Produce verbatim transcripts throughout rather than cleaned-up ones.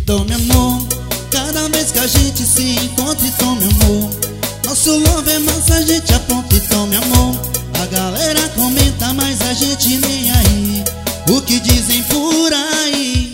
Então, meu amor, cada vez que a gente se encontra, então, meu amor, nosso love é massa, a gente apronta, então, meu amor. A galera comenta, mas a gente nem aí, o que dizem por aí.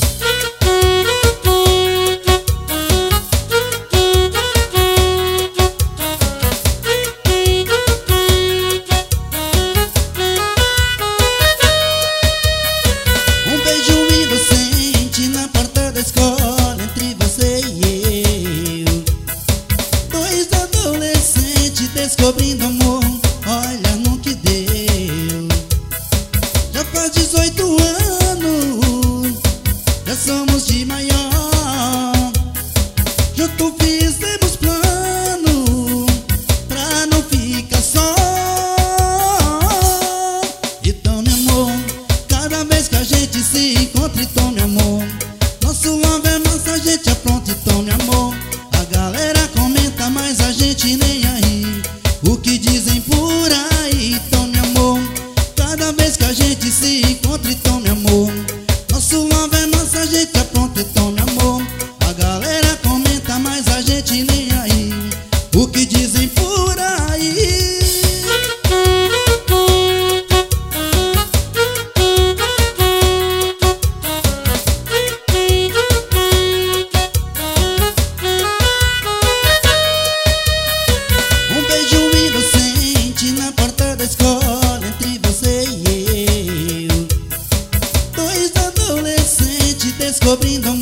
Um beijo inocente na porta da escola, entre você e eu. Dois adolescentes descobrindo amor, olha no que deu. Já faz dezoito anos, já somos de maior. Junto fizemos plano pra não ficar só. Então, meu amor, cada vez que a gente se encontra, então, meu amor, nosso love é massa, a gente apronta, então, meu amor. A galera comenta, mas a gente nem aí, o que dizem por aí. Então, meu amor, cada vez que a gente se encontra, então, meu amor, nosso love é massa, a gente apronta, então, meu amor. A galera comenta, mas a gente nem aí, o que dizem por aí. Um beijo inocente na porta da escola, entre você e eu. Dois adolescentes descobrindo